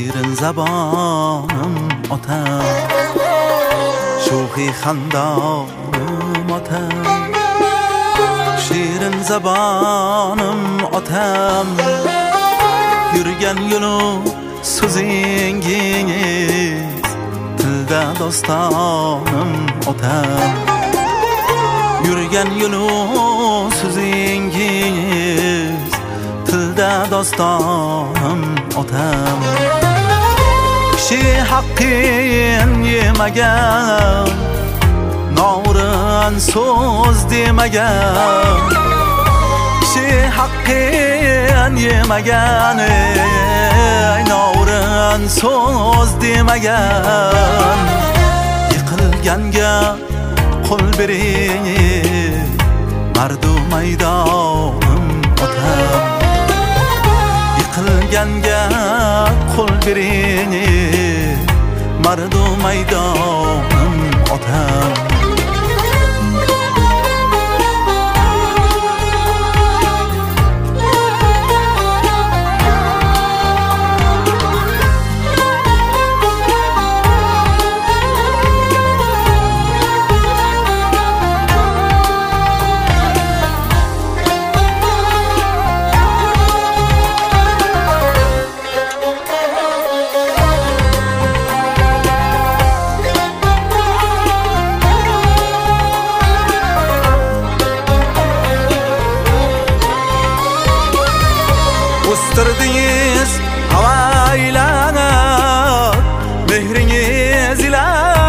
Şirin zabanım otam, şuhi xandanım otam. Şirin zabanım otam, yürgen yolu so'zingiz, tilda dostanım otam. Yürgen yolu so'zingiz, tilda dostanım otam. Kishi haqqin yemagan, norin so'z demagan. Kishi haqqin yemagan, norin so'z demagan. Yiqilganga qo'l bering, mardu maydonim otam. Yiqilganga qo'l bering, mardu maydonim otam. O'stirdingiz havaylanib, mehringiz ila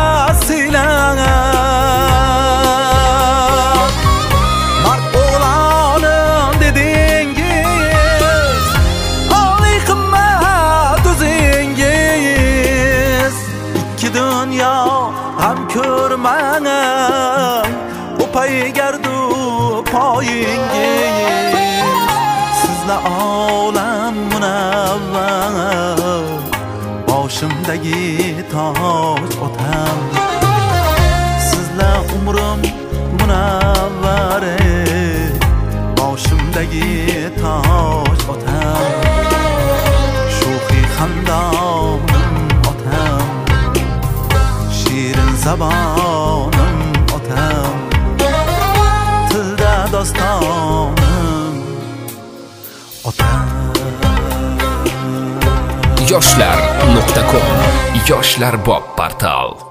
siylanib. Mard o'g'lonim dedingiz, oliy qimmat o'zingiz. Ikki dunyo ham ko'rmang, o'pay gardu poyingiz. Sizlar olam munavvar, boshimdagi toj otam. Sizlar umrim munavvar, boshimdagi toj otam. Shuhi xandonim otam, shirin zabonim otam. Tilda dostonim otam. yoshlar.com yoshlar bob portal.